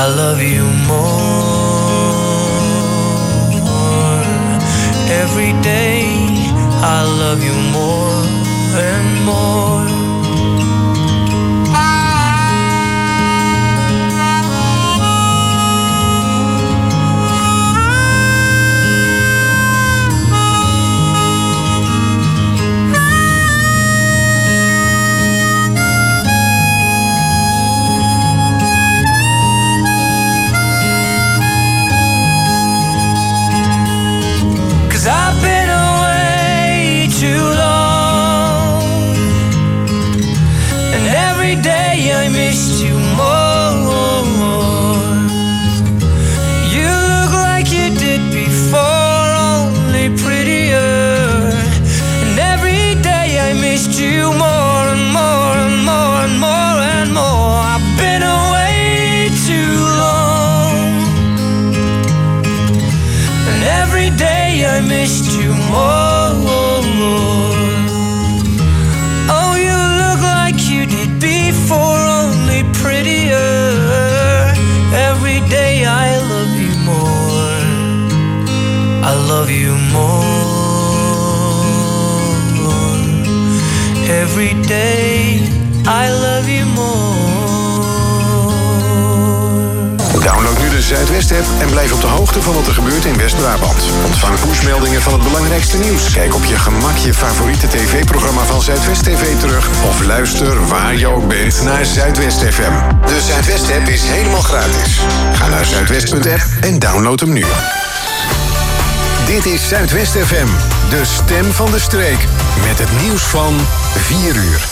I love you more. Every day I love you more and more. I've been away too long, and every day I missed you more. You look like you did before, only prettier, and every day I missed you more and more and more and more and more. I've been away too long, and every day I missed you more. Oh, you look like you did before, only prettier. Every day I love you more. I love you more. Every day I love you more. Download nu de Zuidwest-app en blijf op de hoogte van wat er gebeurt in West-Brabant. Ontvang pushmeldingen van het belangrijkste nieuws. Kijk op je gemak je favoriete tv-programma van Zuidwest TV terug. Of luister waar je ook bent naar Zuidwest FM. De Zuidwest-app is helemaal gratis. Ga naar zuidwest.app en download hem nu. Dit is Zuidwest FM, de stem van de streek. Met het nieuws van 4 uur.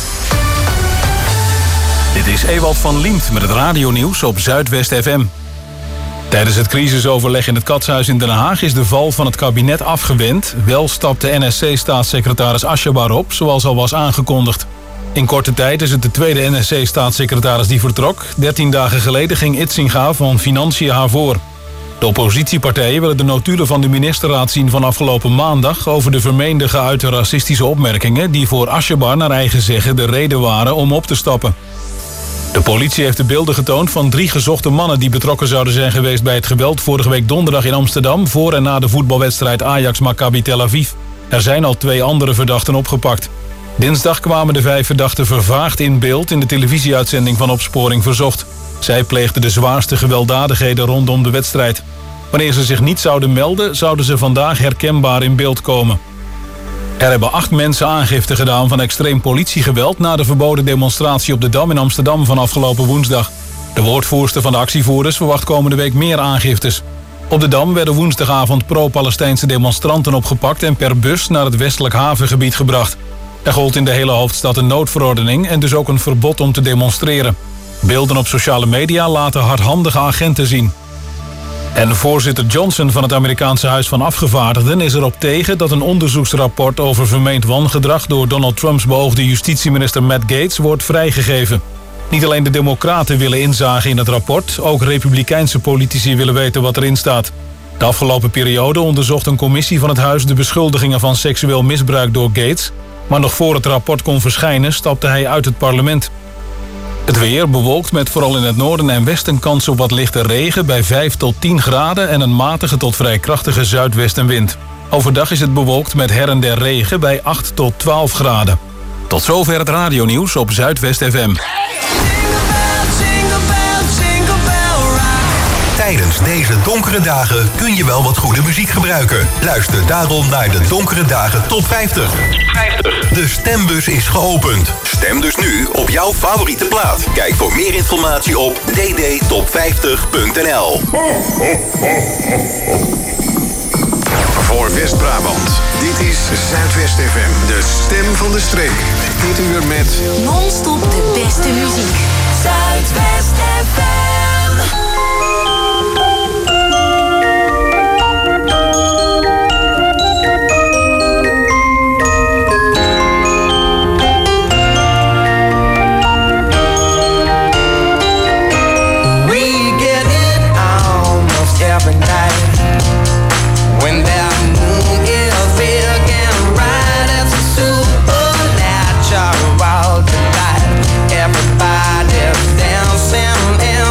Dit is Ewald van Liemt met het radionieuws op Zuidwest FM. Tijdens het crisisoverleg in het Katshuis in Den Haag is de val van het kabinet afgewend. Wel stapte NSC-staatssecretaris Asjebar op, zoals al was aangekondigd. In korte tijd is het de tweede NSC-staatssecretaris die vertrok. 13 dagen geleden ging Itzinga van Financiën haar voor. De oppositiepartijen willen de notulen van de ministerraad zien van afgelopen maandag over de vermeende geuite racistische opmerkingen die voor Asjebar naar eigen zeggen de reden waren om op te stappen. De politie heeft de beelden getoond van 3 gezochte mannen die betrokken zouden zijn geweest bij het geweld vorige week donderdag in Amsterdam voor en na de voetbalwedstrijd Ajax-Maccabi Tel Aviv. Er zijn al 2 andere verdachten opgepakt. Dinsdag kwamen de 5 verdachten vervaagd in beeld in de televisieuitzending van Opsporing Verzocht. Zij pleegden de zwaarste gewelddadigheden rondom de wedstrijd. Wanneer ze zich niet zouden melden, zouden ze vandaag herkenbaar in beeld komen. Er hebben 8 mensen aangifte gedaan van extreem politiegeweld na de verboden demonstratie op de Dam in Amsterdam van afgelopen woensdag. De woordvoerster van de actievoerders verwacht komende week meer aangiftes. Op de Dam werden woensdagavond pro-Palestijnse demonstranten opgepakt en per bus naar het westelijk havengebied gebracht. Er gold in de hele hoofdstad een noodverordening en dus ook een verbod om te demonstreren. Beelden op sociale media laten hardhandige agenten zien. En voorzitter Johnson van het Amerikaanse Huis van Afgevaardigden is erop tegen dat een onderzoeksrapport over vermeend wangedrag door Donald Trumps beoogde justitieminister Matt Gaetz wordt vrijgegeven. Niet alleen de Democraten willen inzage in het rapport, ook Republikeinse politici willen weten wat erin staat. De afgelopen periode onderzocht een commissie van het huis de beschuldigingen van seksueel misbruik door Gaetz, maar nog voor het rapport kon verschijnen stapte hij uit het parlement. Het weer bewolkt met vooral in het noorden en westen kans op wat lichte regen bij 5 tot 10 graden en een matige tot vrij krachtige zuidwestenwind. Overdag is het bewolkt met her en der regen bij 8 tot 12 graden. Tot zover het radionieuws op Zuidwest FM. Tijdens deze donkere dagen kun je wel wat goede muziek gebruiken. Luister daarom naar de Donkere Dagen Top 50. De stembus is geopend. Stem dus nu op jouw favoriete plaat. Kijk voor meer informatie op ddtop50.nl. Voor West-Brabant, dit is Zuidwest FM, de stem van de streek. Dit uur met non-stop de beste muziek. Zuidwest FM. Every night when that moon is big and bright, it's a supernatural delight. Everybody's dancing in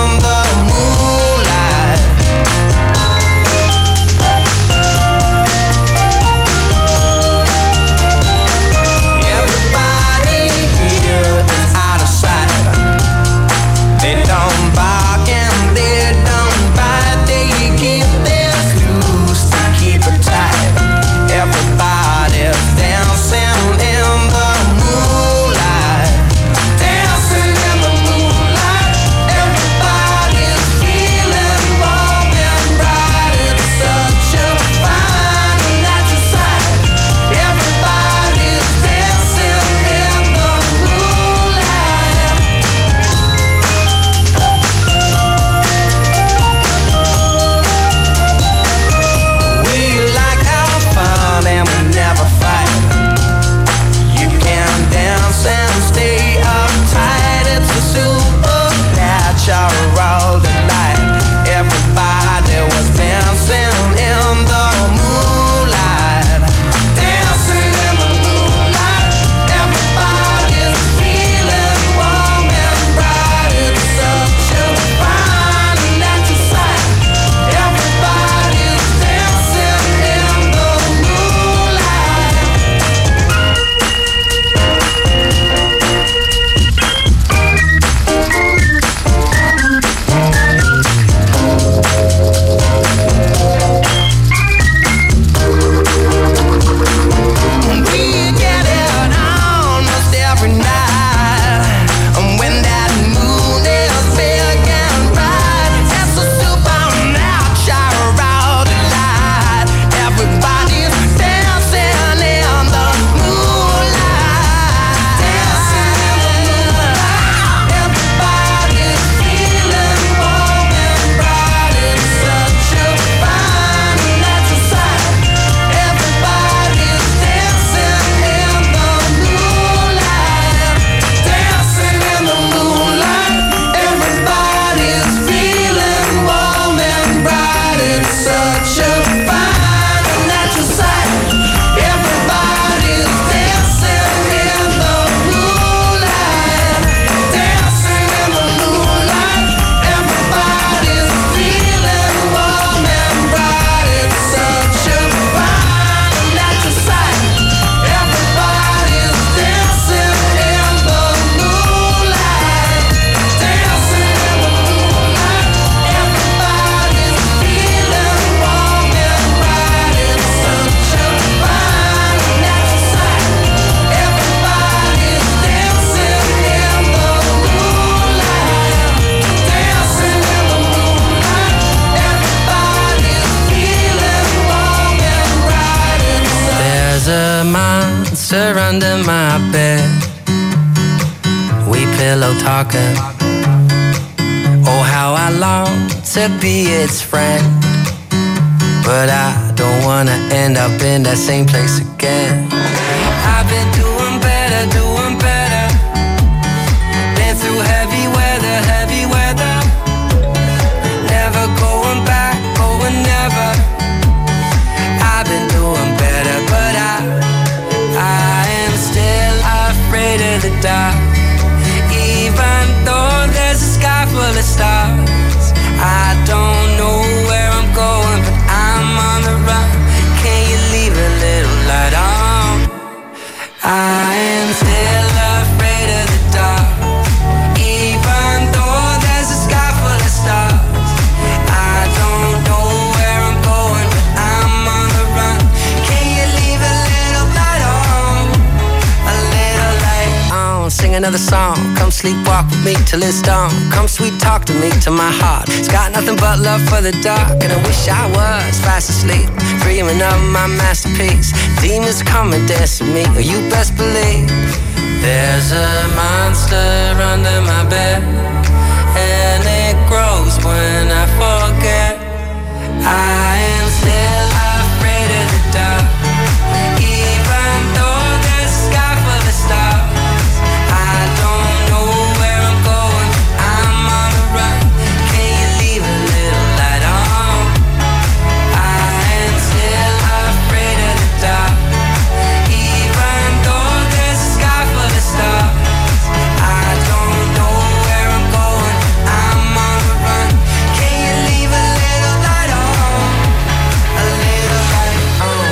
monster under my bed. We pillow talking. Oh, how I long to be its friend. But I don't wanna end up in that same place again. I've been doing better, doing better. Been through heavy weather, heavy weather. Never going back, going never. I've been doing better, but I am still afraid of the dark. Even though there's a sky full of stars, I don't know where I'm going, but I'm on the run. Can you leave a little light on? I am still afraid of the dark. Even though there's a sky full of stars, I don't know where I'm going, but I'm on the run. Can you leave a little light on? A little light on. Sing another song. Come sleepwalk with me till it's dawn. Come sweet talk to me till my heart. It's got nothing but love for the dark. And I wish I was fast asleep, dreaming of my masterpiece. Demons come and dance with me, or you best believe there's a monster under my bed, and it grows when I forget. I am still afraid of the dark. Even though there's a sky full of stars, I don't know where I'm going, I'm on the run. Can you leave a little light on? I am still afraid of the dark. Even though there's a sky full of stars, I don't know where I'm going, I'm on the run. Can you leave a little light on? A little light on.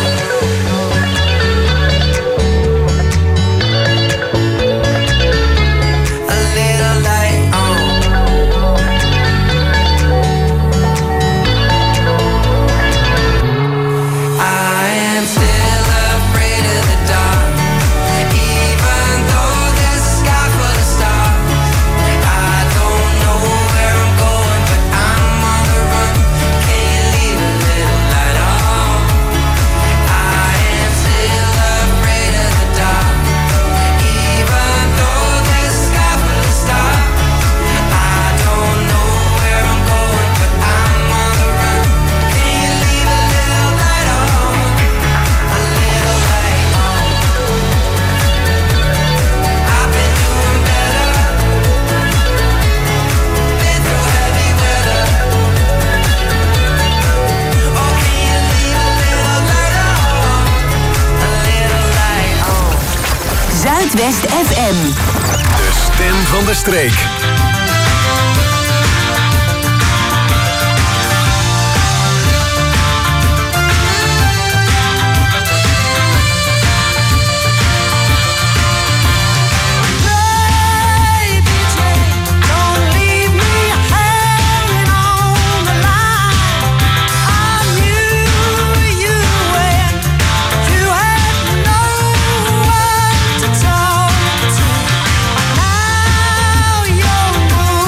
A little light on. I am still afraid of the dark. Even though there's a sky full of stars, I don't know where I'm going, but I'm on the run. Can you leave a little light on? I am still afraid of the dark. Even though there's a sky full of stars, I don't know where I'm going, but I'm on the run. Can you leave a little light on? A little light on. I've been doing better. Been through heavy weather. Oh, can you leave a little light on? A little light on. Zuidwest FM. De stem van de streek. Baby Jane, don't leave me hanging on the line. I knew you when you had no one to talk to. Now you're moving.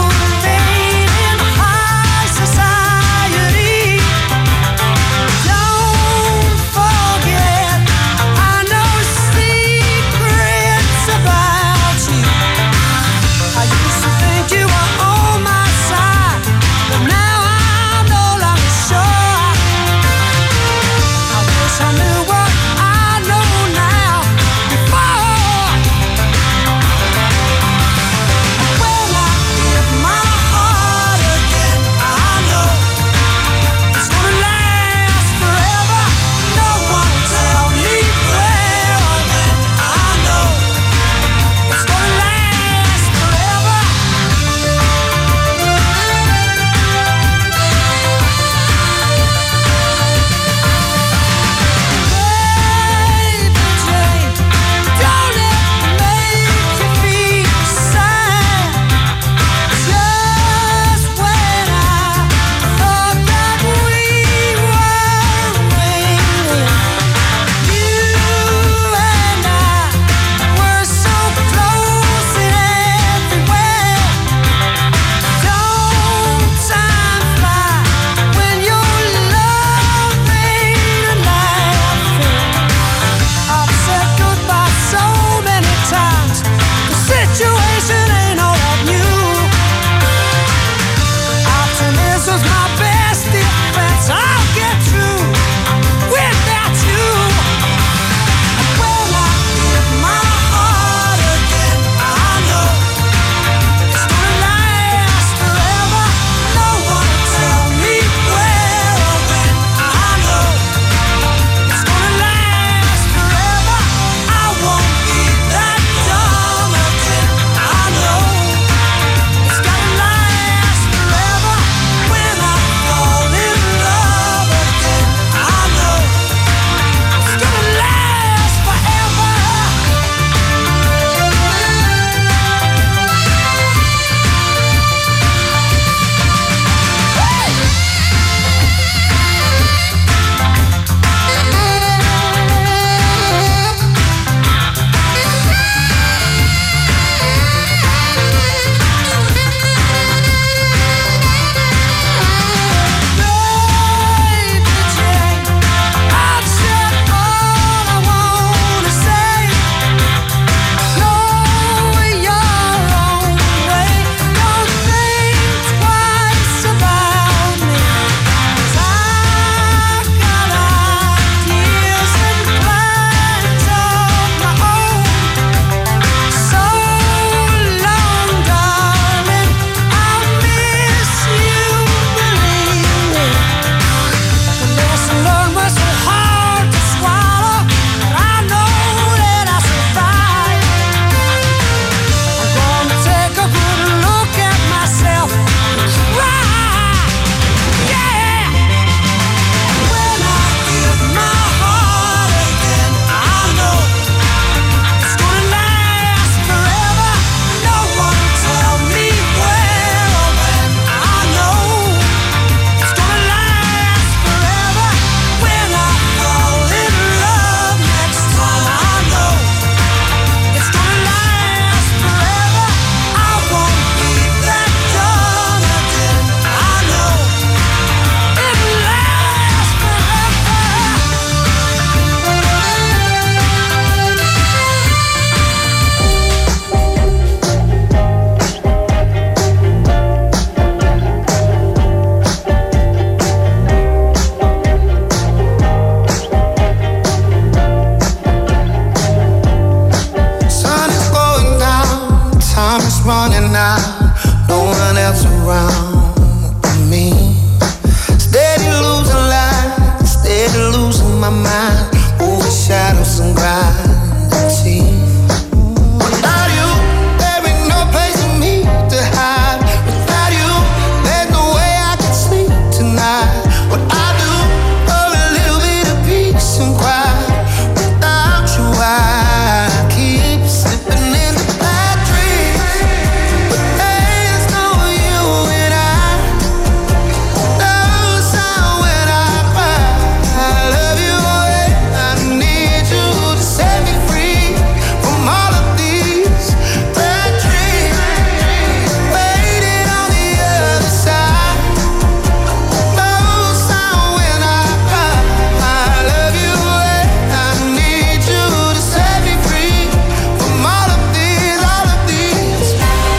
running out, no one else around but me. Steady losing life, steady losing my mind, over shadows and gravity. Without you, there ain't no place for me to hide. Without you, there's no way I can sleep tonight. What I do for a little bit of peace and quiet. Without you, I keep slipping into bad dreams. But there's no you and I. No sound when I cry. I love you and I need you to set me free from all of these bad dreams. Waiting on the other side. No sound when I cry. I love you and I need you to set me free from all of these bad dreams.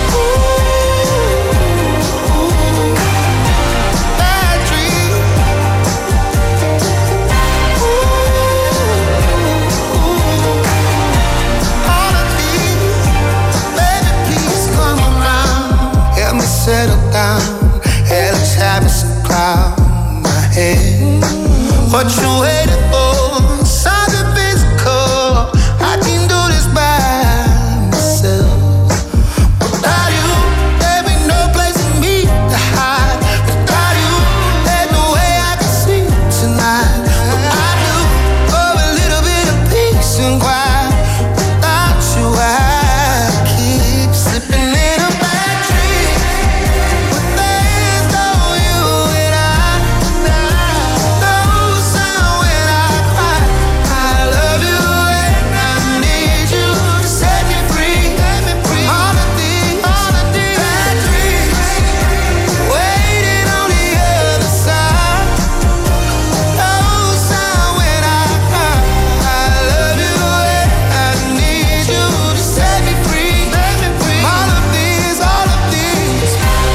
All of these, baby, please come around. Help me settle down. Hellish habits and cloud my head. What you waiting for? Something physical. I can do this by myself. Without you, there ain't no place for me to hide. Without you, there's no way I can sleep tonight. What I do for a little bit of peace and quiet. Without you, I keep slipping in a bad dream. But there's no you and I. No sound when I cry. I love you and I need you to set me free. All of these bad dreams. Waiting on the other side. No sound when I cry. I love you and I need you to set me free. All of these bad dreams.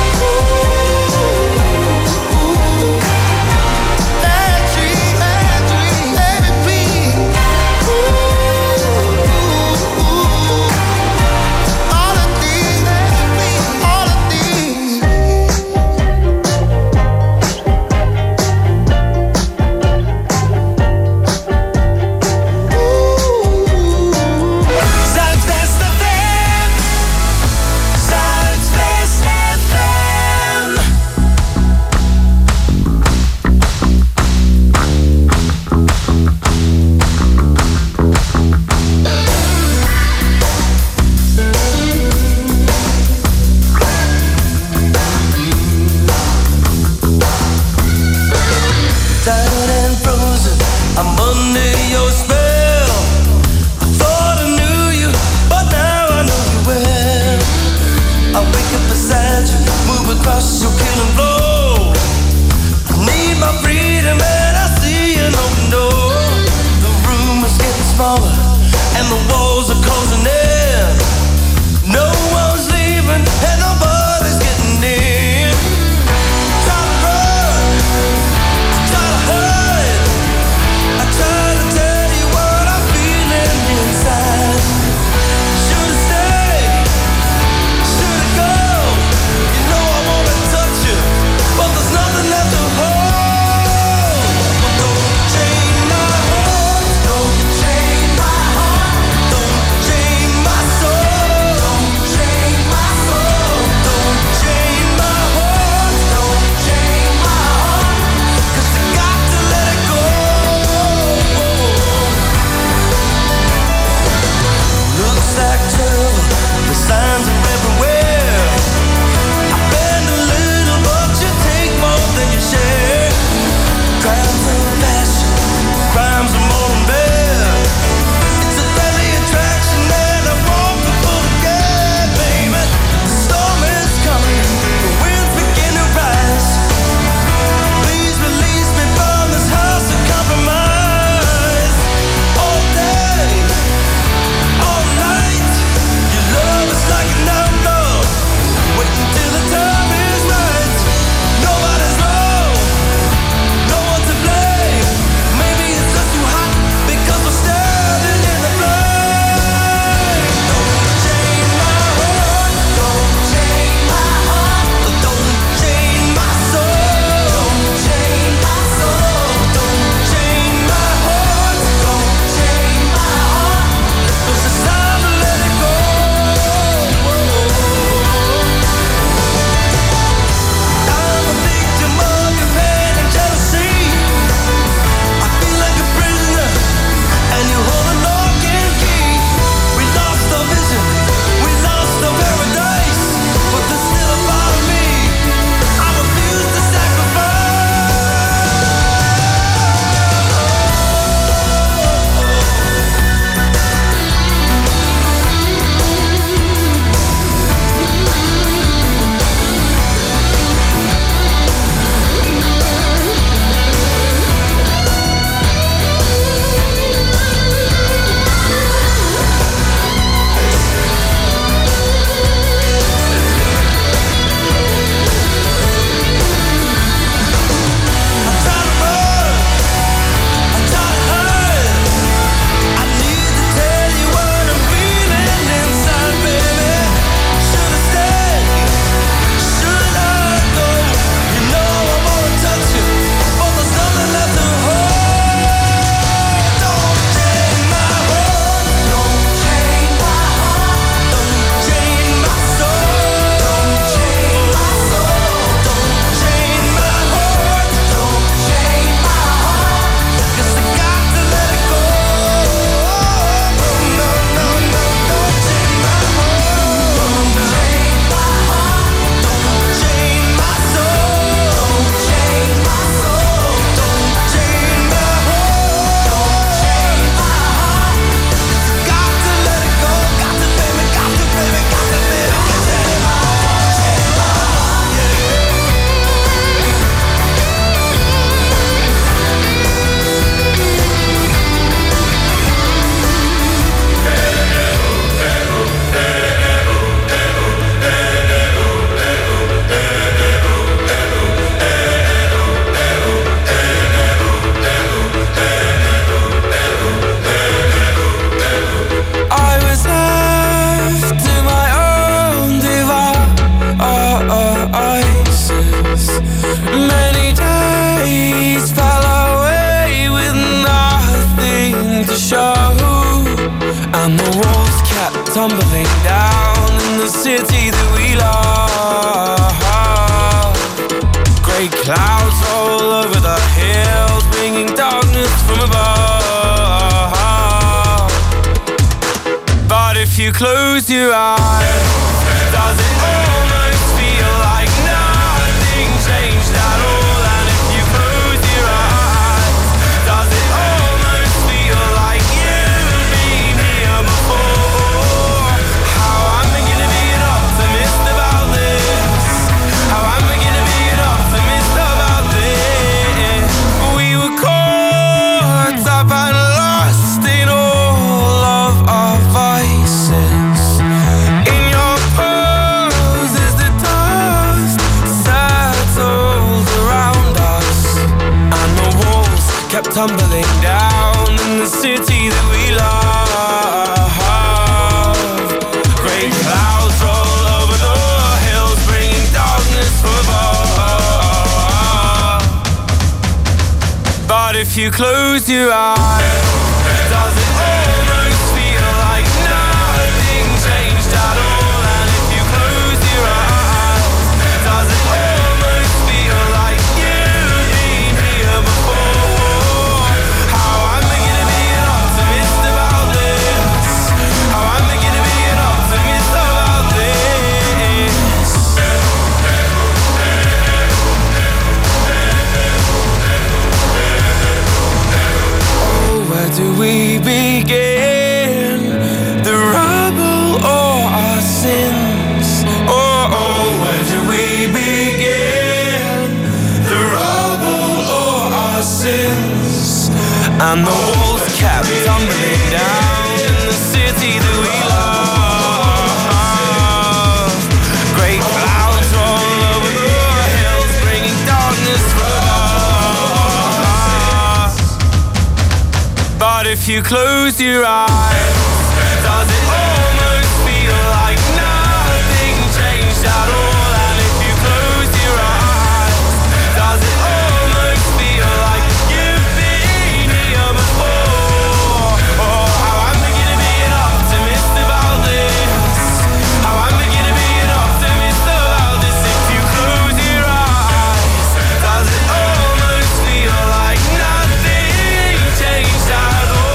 Baby, please. All of these, all of these. Zuidwest FM. Zuidwest FM. Tired and frozen, I'm under your spell. I thought I knew you, but now I know you well. I wake up beside you, move across your killing floor. I need my freedom and I see an open door. The room is getting smaller and the walls are closing in. No one's leaving and nobody's getting in. Try to run, try to hide. I try to tell you what I'm feeling inside. Should I stay? Should I go? You know I wanna touch you, but there's nothing left to hold. Don't chain my heart, don't chain my heart, don't chain my tumbling down in the city that we love. Grey clouds all over the hills, bringing darkness from above. But if you close your eyes, does it almost feel like nothing changed at all? And if you close your eyes, does it almost feel like you've been here before? How am I gonna be an optimist about this? How am I gonna be an optimist about this? We were caught up and lost in all of our vices. In your poses, the dust settled around us, and the walls kept tumbling down in the city that we love. Grey clouds roll over the hills, bringing darkness from above. But if you close your eyes, does it almost feel like nothing changed at all? And if you close your eyes, does it almost feel like you've been here before? How am I gonna be an optimist about this? How am I gonna be an optimist about this? Oh, where do we begin? The rubble or our sins? Oh, where do we begin? The rubble or our sins? And the walls kept tumbling down in the city that we love. Great clouds roll over the hills, bringing darkness from above. But if you close your eyes, does it almost feel like nothing changed at all? And if you close your eyes, does it almost feel like you've been here before? Oh, how am I gonna be an optimist about this? How am I gonna be an optimist about this? If you close your eyes, does it almost feel like nothing changed at all?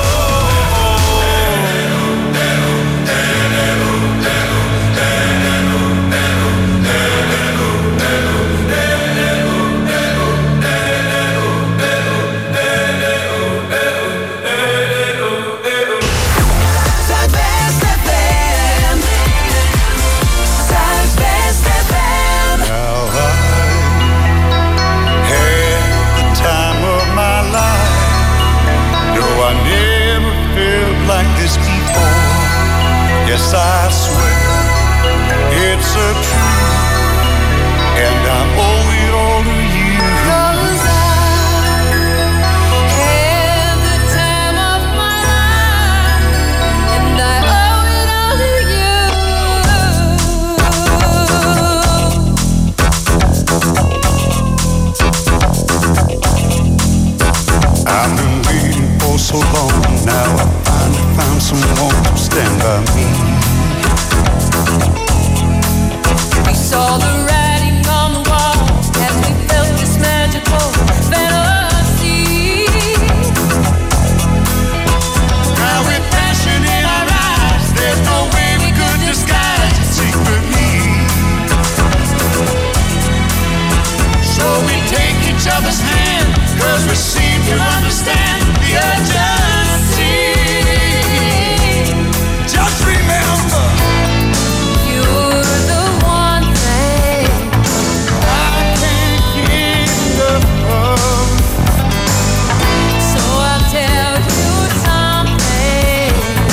Zuidwest FM. Zuidwest FM. Now I had the time of my life. No, I never felt like this before. Yes, I swear it's a truth, and I owe it all to you. 'Cause I had the time of my life, and I owe it all to you. I've been waiting for so long. Now I finally found someone to stand by me. We saw the writing on the wall as we felt this magical fantasy. Now with passion in our eyes, there's no way we could disguise it secretly. So we take each other's hand, 'cause we seem to understand the urgency. Just remember, You're the one thing I can't get enough of. so I'll tell you something.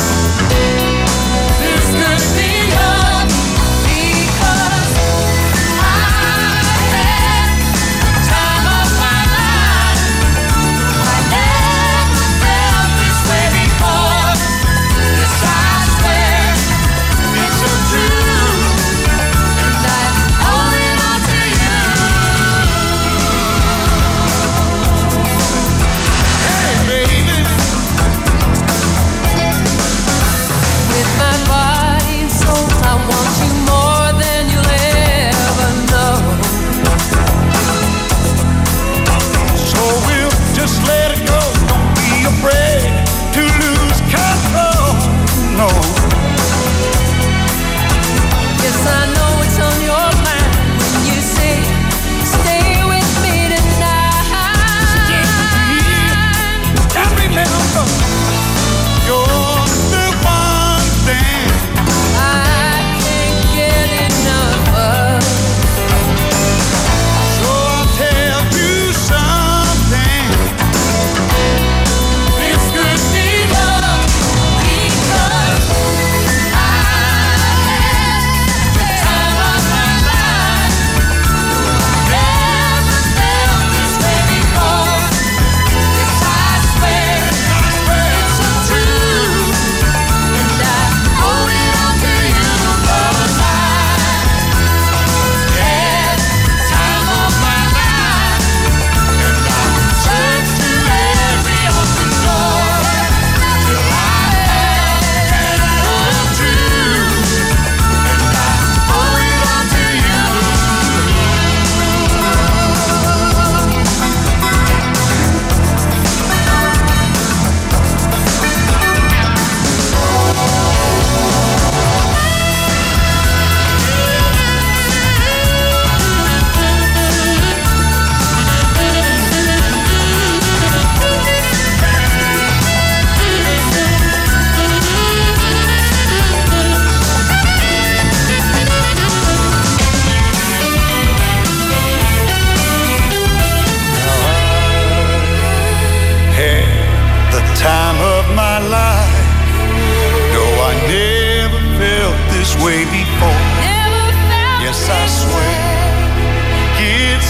This could be love because I had the time of my life. I never felt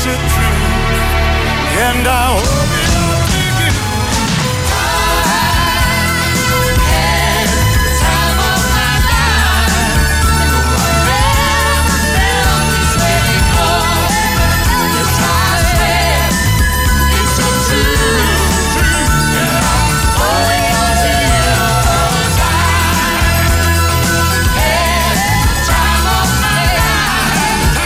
it through. And I hope you don't think it. I had the time of my life. Never felt this way before. Yes, I swear it's so true. And I'm holding on to you 'cause I had the time of my life.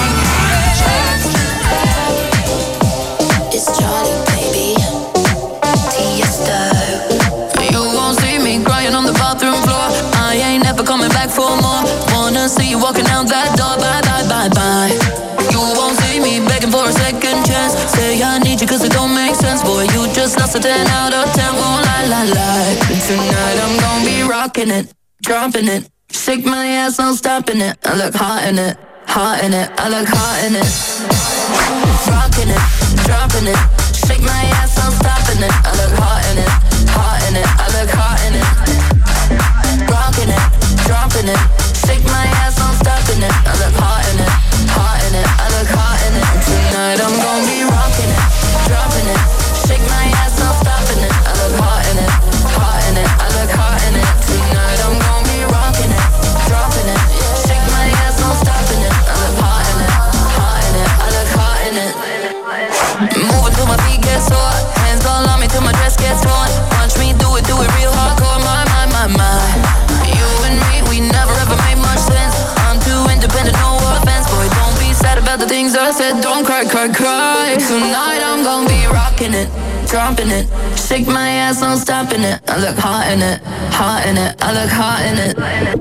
It's Charlie, baby. Tiesto. You won't see me crying on the bathroom floor. I ain't never coming back for more. Wanna see you walking out that door. Bye, bye, bye, bye. You won't see me begging for a second chance. Say I need you 'cause it don't make sense. Boy, you just lost a 10 out of 10. Won't lie. Tonight I'm gonna be rocking it, dropping it. Shake my ass, I'm stopping it. I look hot in it, hot in it. I look hot in it. Rocking it, dropping it. Shake my ass, I'm stopping it. I look hot in it, hot in it. I look hot in it. Rocking it, dropping it. Shake my ass, I'm stopping it. I look hot in it, hot in it. I look hot in it. Tonight I'm gonna be rocking it, dropping it. Shake my ass, I'm stopping it. I look hot in it, hot in it. I look hot in it. Tonight I'm gonna be rocking it, dropping it. Shake my ass, I'm stopping it. I look hot in it, hot in it. I look hot in it. Moving till my feet get sore. Hands all on me till my dress gets torn. Watch me do it real hardcore. My. You and me, we never ever made much sense. I'm too independent, no offense. Boy, don't be sad about the things I said. Don't cry. Tonight I'm gonna be rocking it, dropping it. Shake my ass, I'm stopping it. I look hot in it, hot in it. I look hot in it.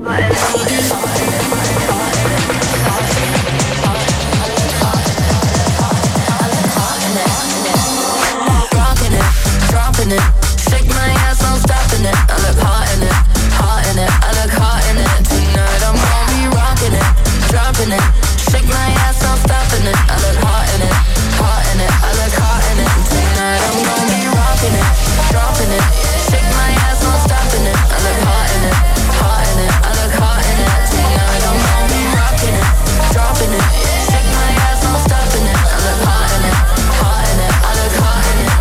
Rocking it, dropping it. Shake my ass, I'm stopping it. I look hot in it, hot in it. I look hot in it. Tonight I'm gonna be rocking it, dropping it. Shake my ass, I'm stopping it. I look hot in it, hot in it. I look hot in it. Tonight I'm gonna be rocking it, dropping it. Shake my ass, I'm stopping it. I look hot in it, hot in it. I look hot in it. Tonight I'm gonna be rocking it, dropping it. Shake my ass, I'm stopping it. I look hot in it, hot in it. I look hot in it.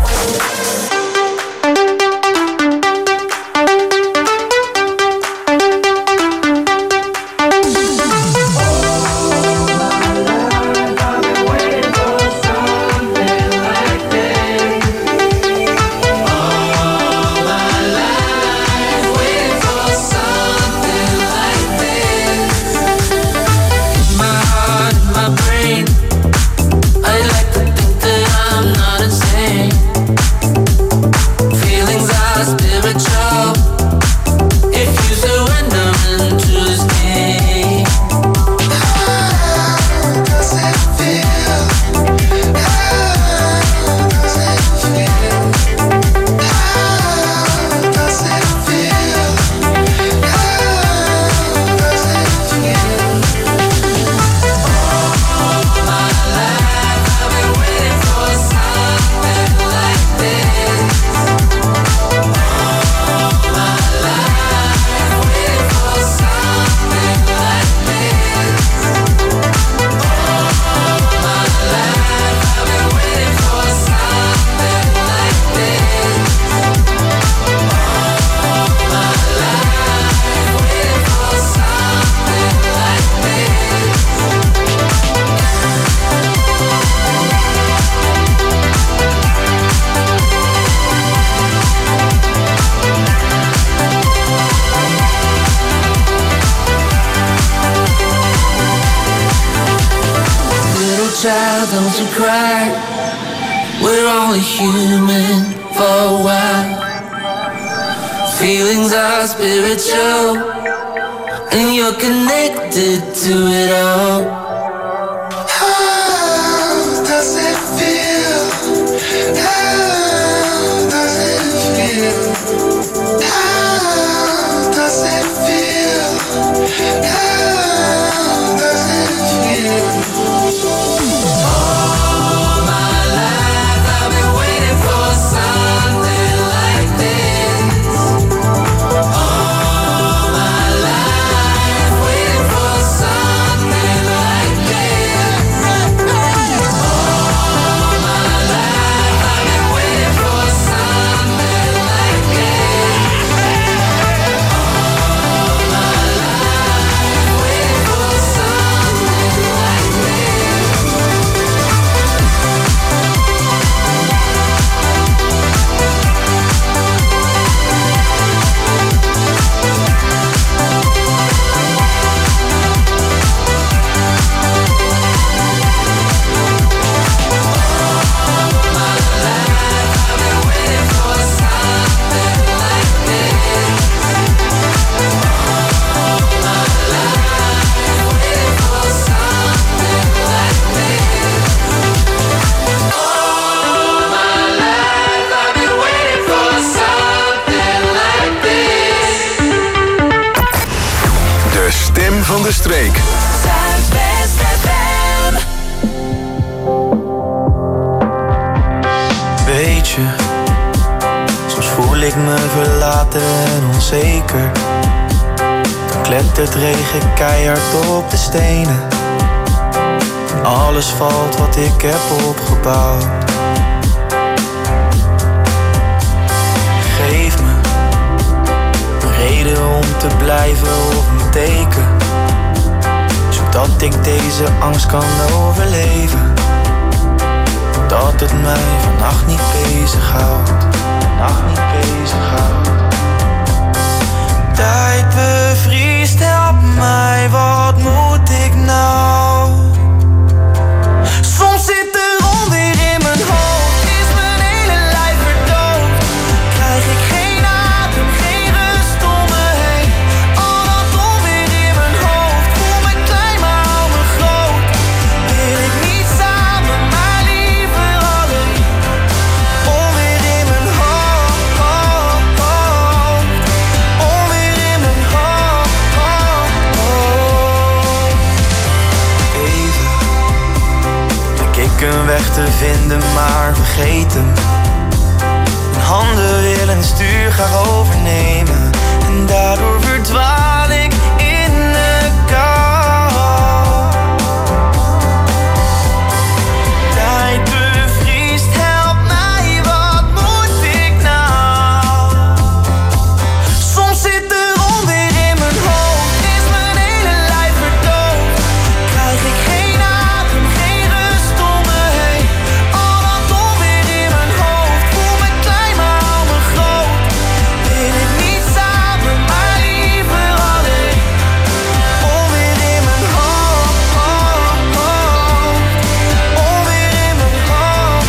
Child, don't you cry. We're only human for a while. Feelings are spiritual, and you're connected to it all. How does it feel? How does it feel? How does it feel? How does it feel? All my life I've been waiting for something like this. All my life waiting for something like week. Zuidwest FM. Weet je, soms voel ik me verlaten en onzeker. Dan klettert regen keihard op de stenen. En alles valt wat ik heb opgebouwd. Geef me een reden om te blijven of een teken, zodat ik deze angst kan overleven. Dat het mij vannacht niet bezighoudt. Vannacht niet bezighoudt. Tijd bevriest, help mij, wat moet ik nou? Soms zit er onweer in mijn hoofd, is mijn hele lijf verdoofd. Krijg ik geen adem, geen rust om me heen. Al dat onweer in mijn hoofd, voel me klein maar hou me groot. Wil ik niet samen, maar liever alleen. Onweer in mijn hoofd, onweer in mijn hoofd. Even leek ik een weg te vinden, maar vergeet hem. Mijn handen willen het stuur graag overnemen, en daardoor verdwaal ik in de kou. Tijd bevriest, help mij, wat moet ik nou? Soms zit er onweer in mijn hoofd, is mijn hele lijf verdoofd. Krijg ik geen adem, geen rust om me heen. Al dat onweer in mijn hoofd, voel me klein maar hou me groot. Wil ik niet samen, maar liever alleen. Onweer in mijn hoofd, onweer in mijn hoofd,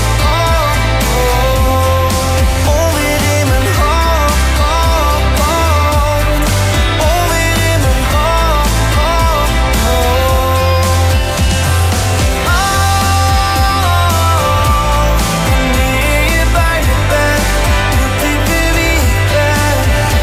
onweer in mijn hoofd, onweer in mijn hoofd. Wanneer je bij me bent, moet ik weer wie ik ben.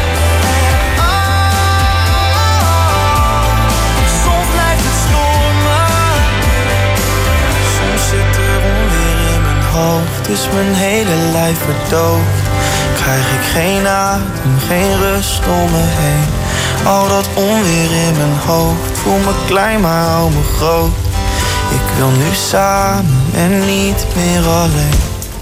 Soms blijft het stormen, soms zit er onweer in mijn hoofd, is mijn hele lijf verdoofd. Krijg ik geen adem, geen rust om me heen. Al dat onweer in mijn hoofd, voel me klein maar hou me groot. Ik wil nu samen en niet meer alleen.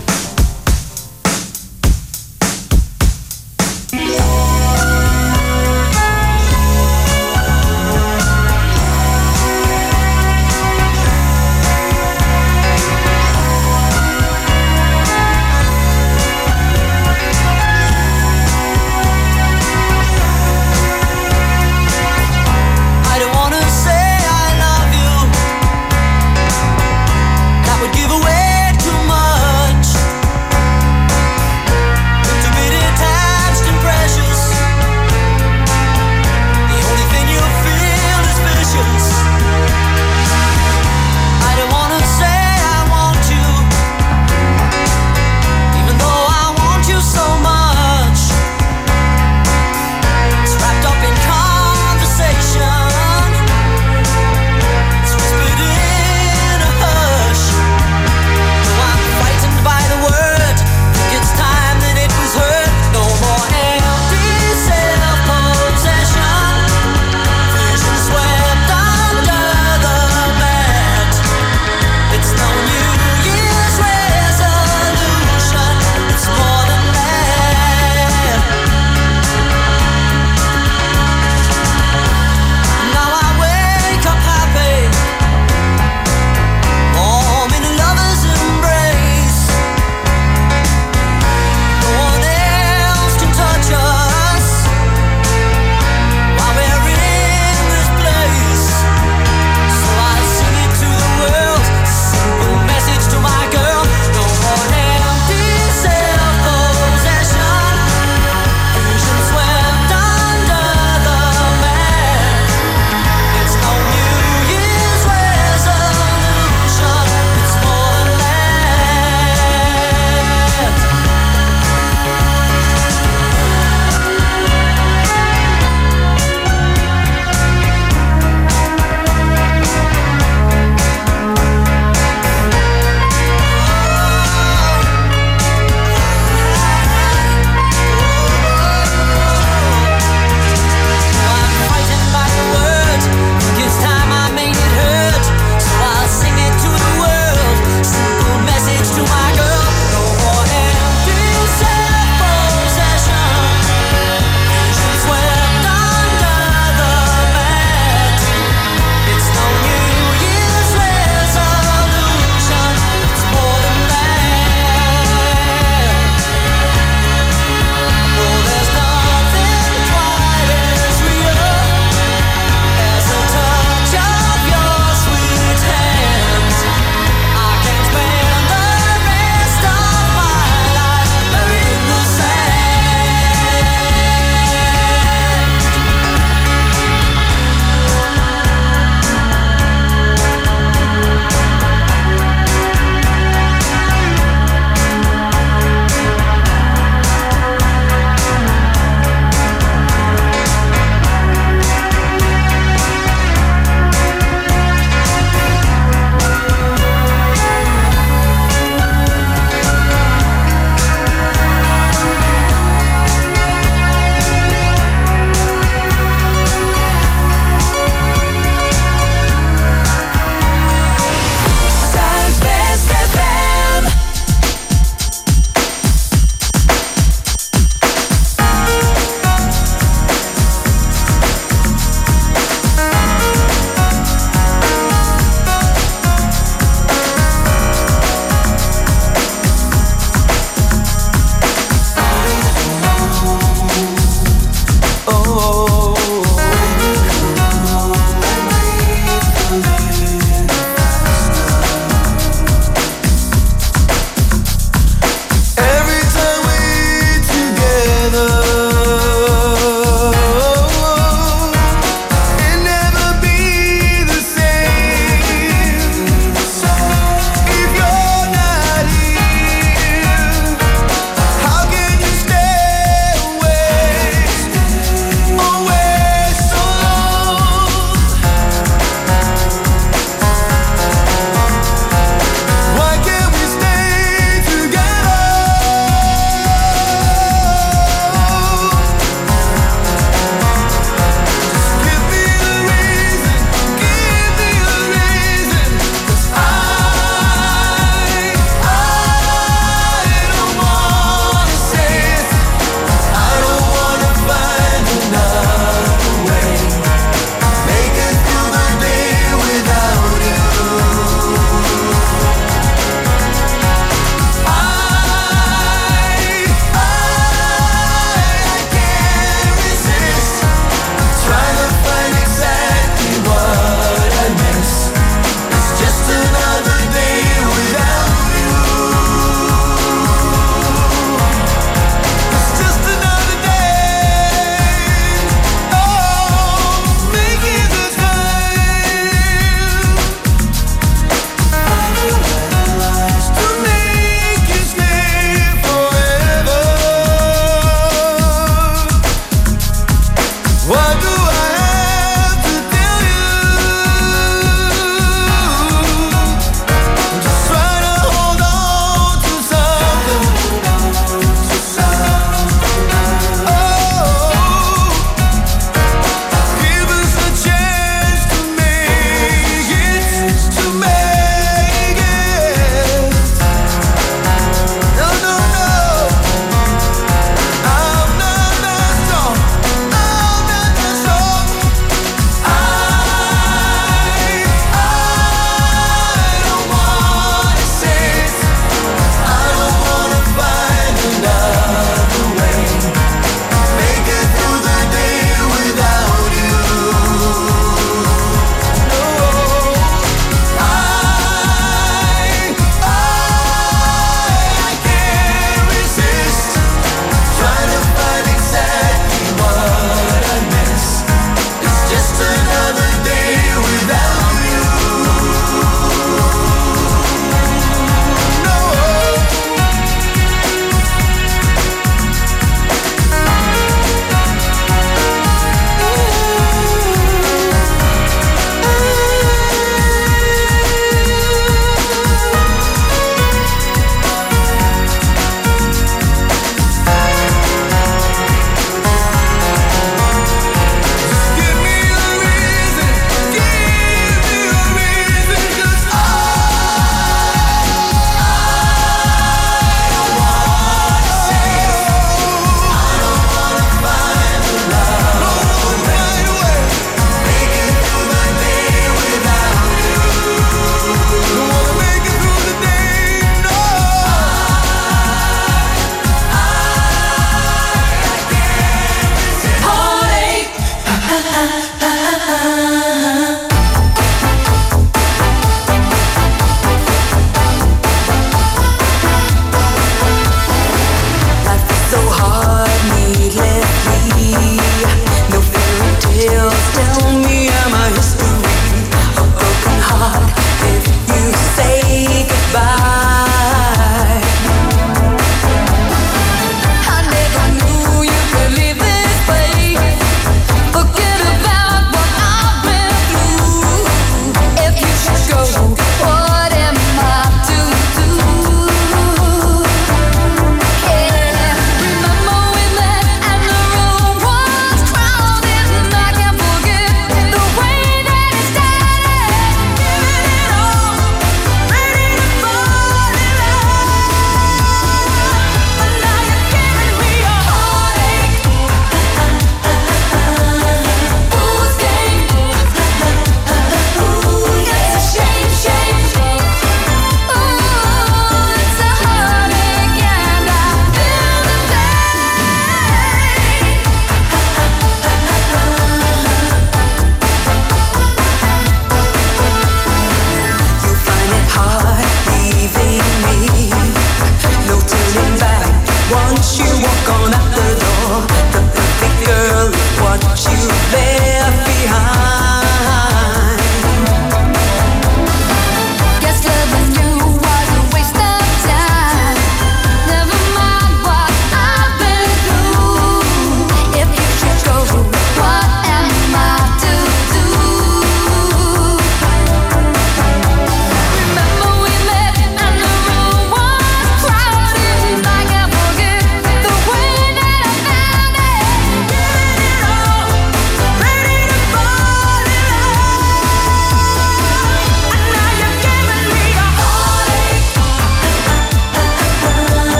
I don't wanna say I love you. That would give away too much.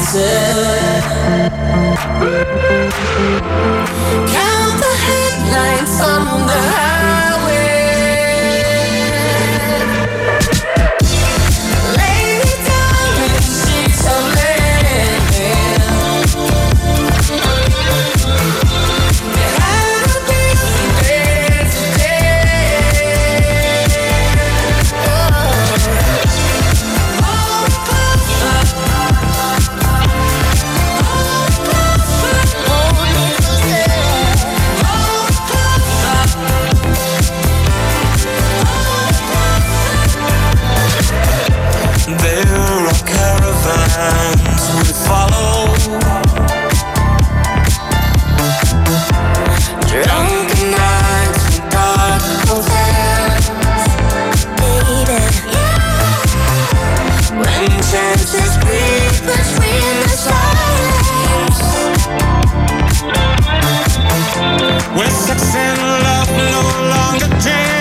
Count the headlights on the highway. Lay me down in sheets of linen. You had a busy day today. Hold me closer. There are caravans we follow, drunken nights and dark hotels, baby. When chances breathe between the silence, when sex and love no longer dance.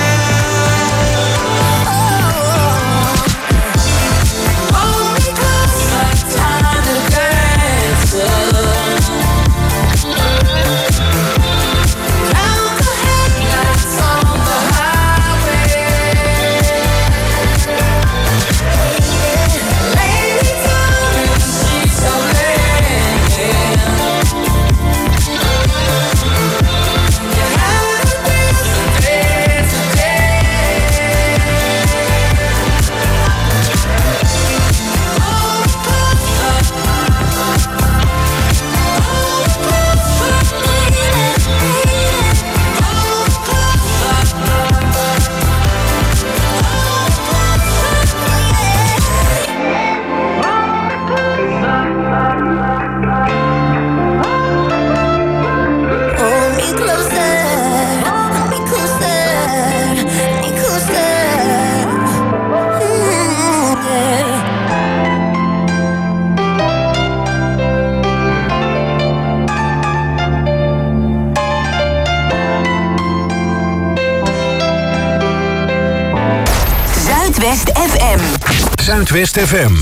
Zuidwest FM. Zuidwest FM.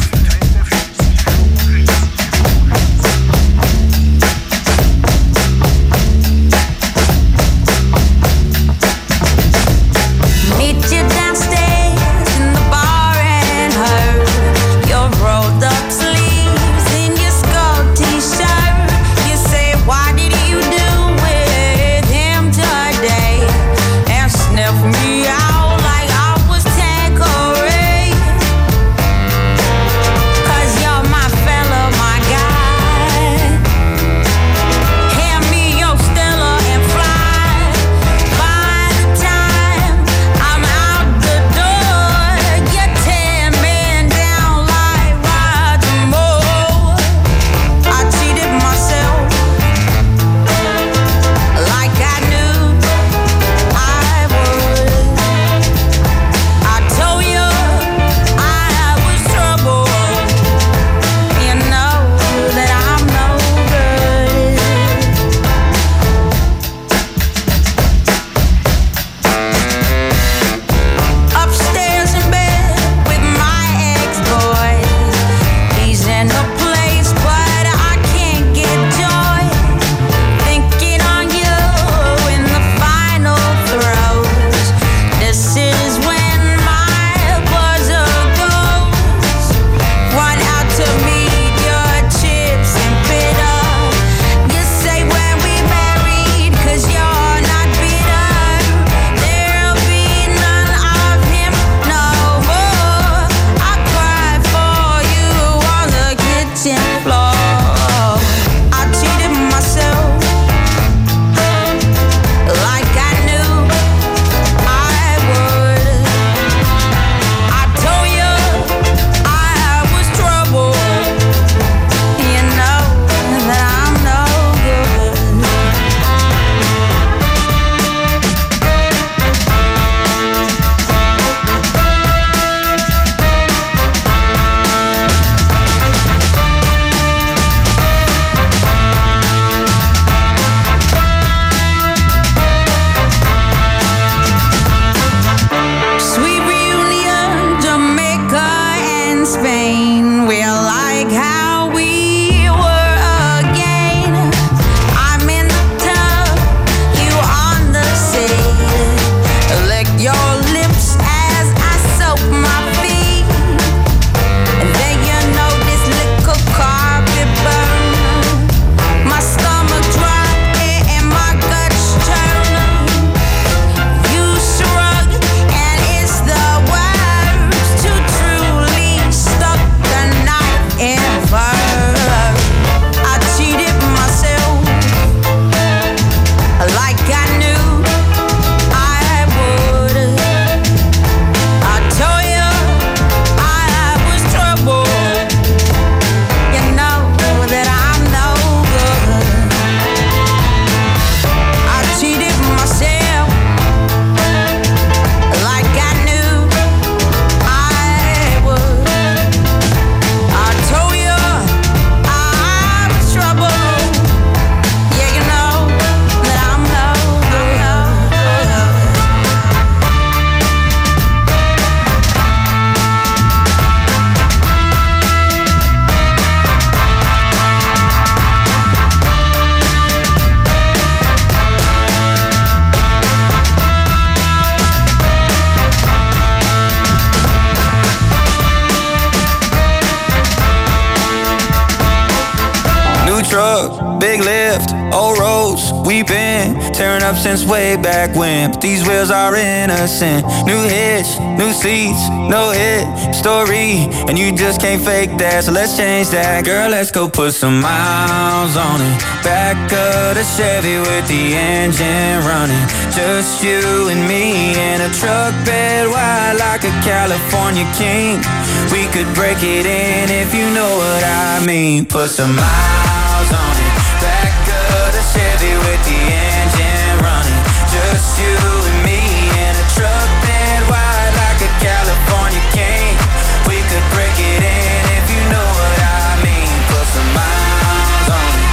big lift, old roads we've been tearing up since way back when. But these wheels are innocent. New hitch, new seats, no hit story, and you just can't fake that. So let's change that, girl. Let's go put some miles on it. Back of the Chevy with the engine running. Just you and me in a truck bed wide like a California king. We could break it in if you know what I mean. Put some miles on it. Back of the Chevy with the engine running. Just you and me in a truck bed wide like a California king. We could break it in if you know what I mean. Put some miles on it.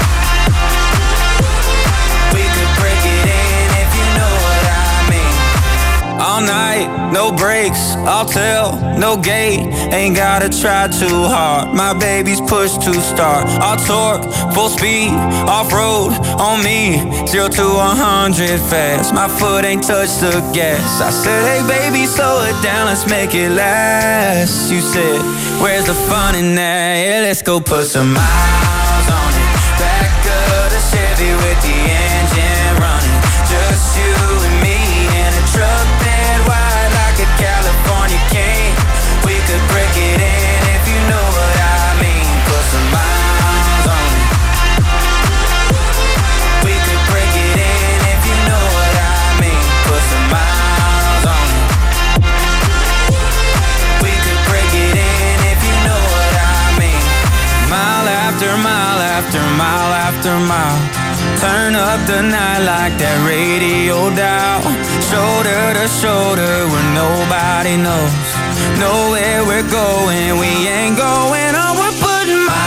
We could break it in if you know what I mean. All night, no brakes, I'll tell, no gate. Ain't gotta try too hard. My baby's push to start. I'll torque, full speed, off-road on me. 0 to 100 fast. My foot ain't touched the gas. I said, hey baby, slow it down, let's make it last. You said, where's the fun in that? Yeah, let's go put some miles on it. Back of the Chevy with the engine running. Just you and me in a truck bed wide like a California king. We could break it in if you know what I mean. Put some miles on it. We could break it in if you know what I mean. Put some miles on it. We could break it in if you know what I mean. Mile after mile after mile after mile. Turn up the night like that radio dial. Shoulder to shoulder where nobody knows. Know where we're going, we ain't going on.